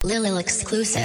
Lil exclusive.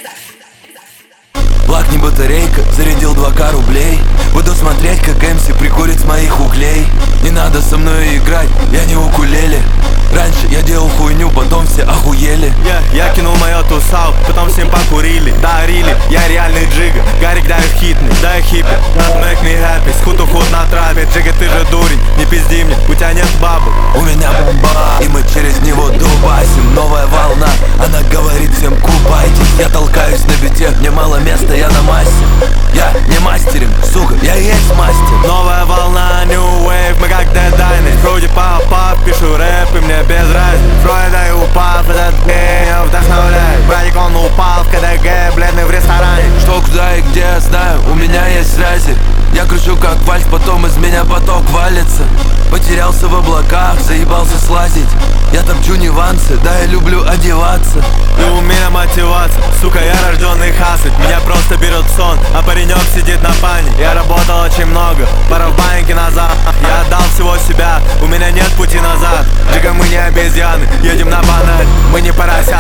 Лакни батарейка, зарядил 2К рублей. Буду смотреть, как МС прикурит с моих углей. Не надо со мной играть, я не укулеле. Раньше я делал хуйню, потом все охуели. Я кинул мое тусал, потом всем покурили. Дарили, я реальный джига. Гарик давит хитный, да я хиппи. Make me happy, схуд уход на траве. Джига, ты же дурень, не пизди мне, у тебя нет бабы. У меня бомба, и мы через него дубасим. Новая волна, она говорит всем купайтесь. Я толкаюсь на бите, мне мало места, я на массе. Я не мастеринг, сука, я и есть мастер. Новая волна, new wave, мы как Dead Dynasty. Вроде пап, пишу рэп, и мне без разницы. Фройда и упав, этот меня вдохновляет. Братик, он упал в КДГ, бледный в ресторане. Что, куда и где, знаю, у меня есть связи. Я кручу как вальс, потом из меня поток валится. Потерялся в облаках, заебался слазить. Я топчу нюансы, да я люблю одеваться. И у меня мотивация, сука, я рожденный хаслить. Меня просто берет сон, а паренек сидит на пане. Я работал очень много, пара в банке назад. Я отдал всего себя, у меня нет пути назад. Джига, мы не обезьяны, едем на баналь. Мы не поросята,